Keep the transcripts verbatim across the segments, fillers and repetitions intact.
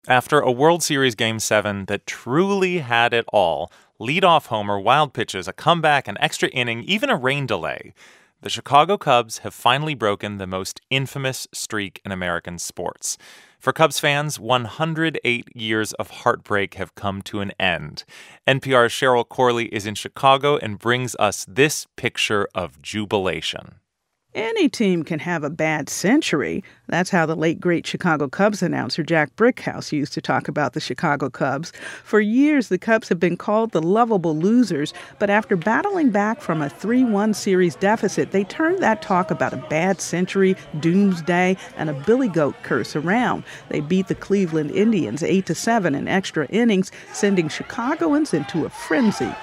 After a World Series Game seven that truly had it all, leadoff homer, wild pitches, a comeback, an extra inning, even a rain delay, the Chicago Cubs have finally broken the most infamous streak in American sports. For Cubs fans, one hundred eight years of heartbreak have come to an end. N P R's Cheryl Corley is in Chicago and brings us this picture of jubilation. Any team can have a bad century. That's how the late, great Chicago Cubs announcer Jack Brickhouse used to talk about the Chicago Cubs. For years, the Cubs have been called the lovable losers, but after battling back from a three one series deficit, they turned that talk about a bad century, doomsday, and a billy goat curse around. They beat the Cleveland Indians eight to seven in extra innings, sending Chicagoans into a frenzy.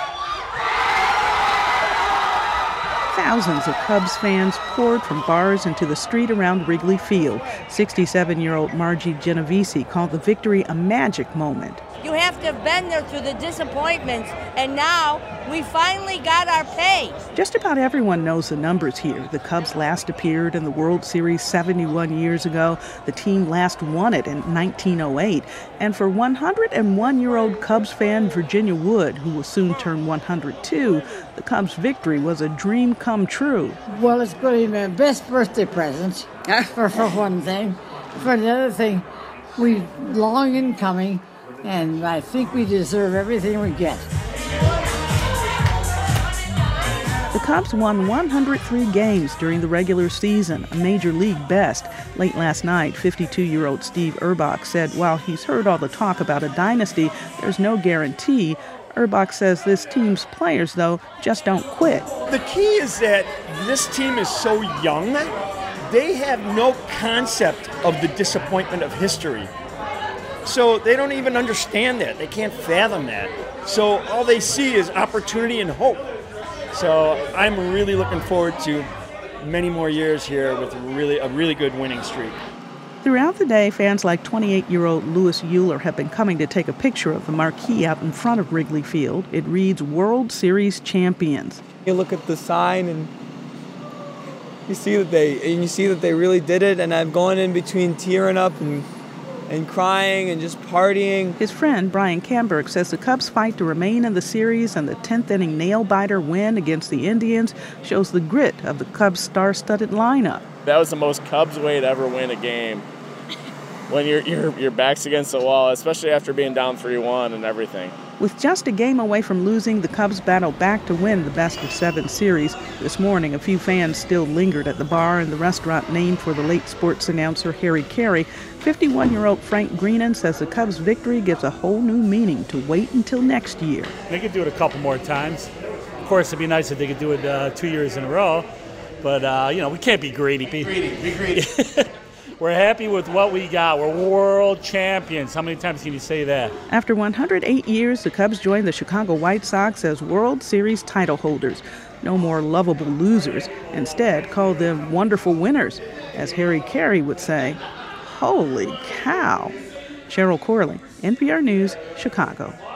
Thousands of Cubs fans poured from bars into the street around Wrigley Field. sixty-seven-year-old Margie Genovese called the victory a magic moment. You have to have been there through the disappointments, and now we finally got our pay. Just about everyone knows the numbers here. The Cubs last appeared in the World Series seventy-one years ago. The team last won it in nineteen oh eight. And for one hundred one-year-old Cubs fan Virginia Wood, who will soon turn one hundred two, the Cubs' victory was a dream come true. Well, it's going to be my best birthday present, for, for one thing. For the other thing, we long in coming, and I think we deserve everything we get. The Cubs won one hundred three games during the regular season, a major league best. Late last night, fifty-two-year-old Steve Urbach said while he's heard all the talk about a dynasty, there's no guarantee. Urbach says this team's players, though, just don't quit. The key is that this team is so young, they have no concept of the disappointment of history. So they don't even understand that. They can't fathom that. So all they see is opportunity and hope. So I'm really looking forward to many more years here with really a really good winning streak. Throughout the day, fans like twenty-eight-year-old Louis Euler have been coming to take a picture of the marquee out in front of Wrigley Field. It reads World Series Champions. You look at the sign and you see that they and you see that they really did it, and I'm going in between tearing up and and crying and just partying. His friend, Brian Camberg, says the Cubs' fight to remain in the series and the tenth-inning nail-biter win against the Indians shows the grit of the Cubs' star-studded lineup. That was the most Cubs way to ever win a game. When your your your back's against the wall, especially after being down three one and everything. With just a game away from losing, the Cubs battled back to win the best-of-seven series. This morning, a few fans still lingered at the bar in the restaurant named for the late sports announcer Harry Carey. fifty-one-year-old Frank Greenan says the Cubs' victory gives a whole new meaning to wait until next year. They could do it a couple more times. Of course, it'd be nice if they could do it uh, two years in a row. But, uh, you know, we can't be greedy. Be greedy, be greedy. We're happy with what we got. We're world champions. How many times can you say that? After one hundred eight years, the Cubs joined the Chicago White Sox as World Series title holders. No more lovable losers. Instead, call them wonderful winners. As Harry Carey would say, holy cow. Cheryl Corley, N P R News, Chicago.